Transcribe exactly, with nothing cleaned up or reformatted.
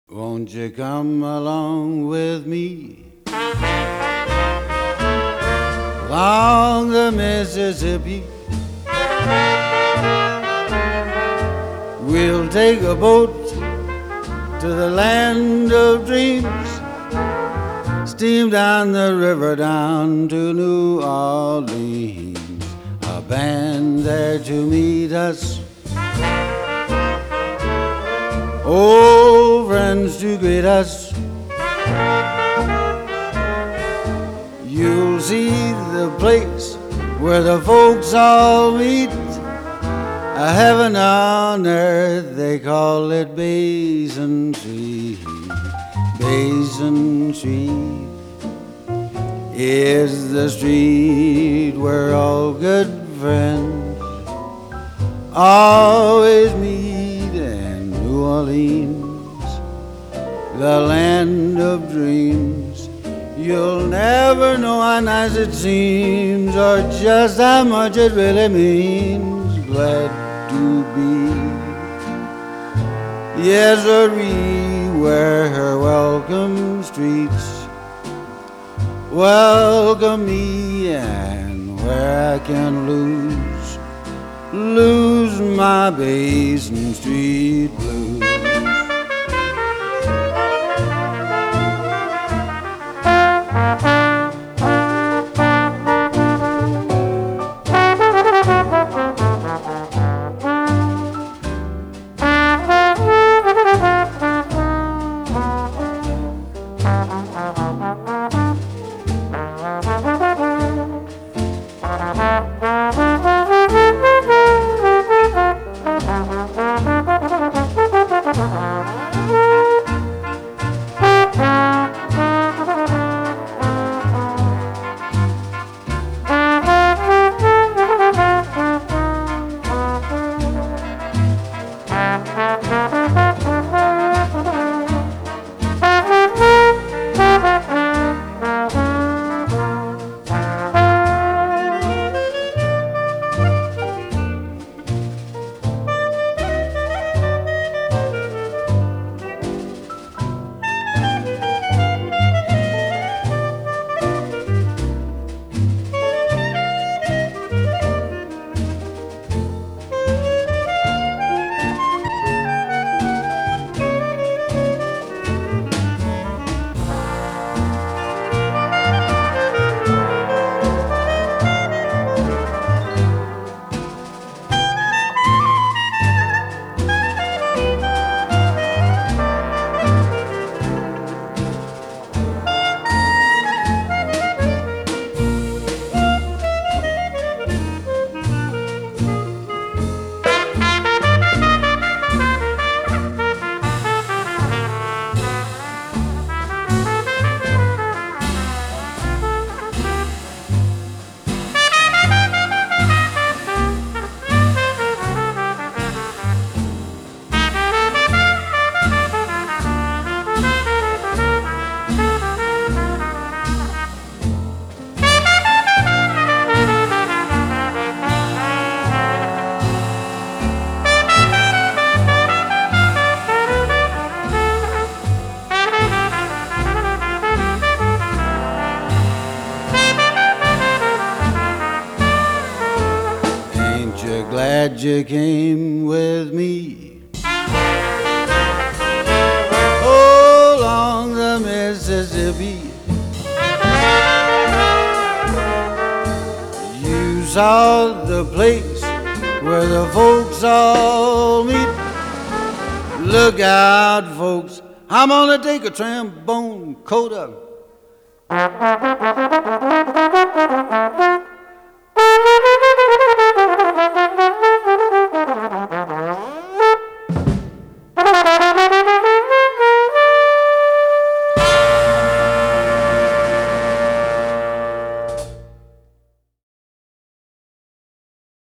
Won't you come along with me along the Mississippi? We'll take a boat to the land of dreams, steam down the river down to New Orleans. A band there to meet us, old friends to greet us. You'll see the place where the folks all meet, a heaven on earth, they call it Basin Street. Basin Street is the street where all good friends always meet in New Orleans, the land of dreams. You'll never know how nice it seems or just how much it really means. Glad to be, yes, where her welcome streets welcome me, and where I can lose, lose my Basin Street blues. Glad you came with me oh, along the Mississippi. You saw the place where the folks all meet. Look out, folks, I'm gonna take a trombone coda